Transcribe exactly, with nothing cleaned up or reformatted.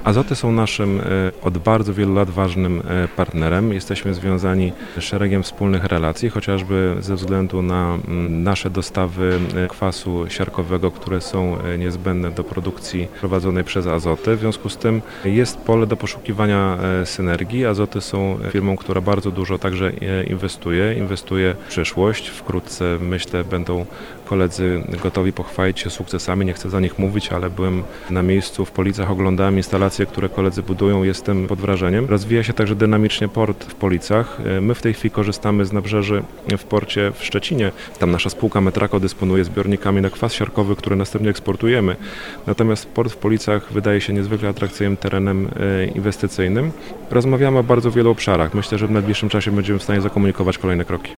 Azoty są naszym od bardzo wielu lat ważnym partnerem. Jesteśmy związani szeregiem wspólnych relacji, chociażby ze względu na nasze dostawy kwasu siarkowego, które są niezbędne do produkcji prowadzonej przez Azoty. W związku z tym jest pole do poszukiwania synergii. Azoty są firmą, która bardzo dużo także inwestuje, inwestuje w przyszłość. Wkrótce, myślę, będą koledzy gotowi pochwalić się sukcesami. Nie chcę za nich mówić, ale byłem na miejscu w Policach, oglądałem instalacje, które koledzy budują. Jestem pod wrażeniem. Rozwija się także dynamicznie port w Policach. My w tej chwili korzystamy z nabrzeży w porcie w Szczecinie. Tam nasza spółka Metrako dysponuje zbiornikami na kwas siarkowy, który następnie eksportujemy. Natomiast port w Policach wydaje się niezwykle atrakcyjnym terenem inwestycyjnym. Rozmawiamy o bardzo wielu obszarach. Myślę, że w najbliższym czasie będziemy w stanie zakomunikować kolejne kroki.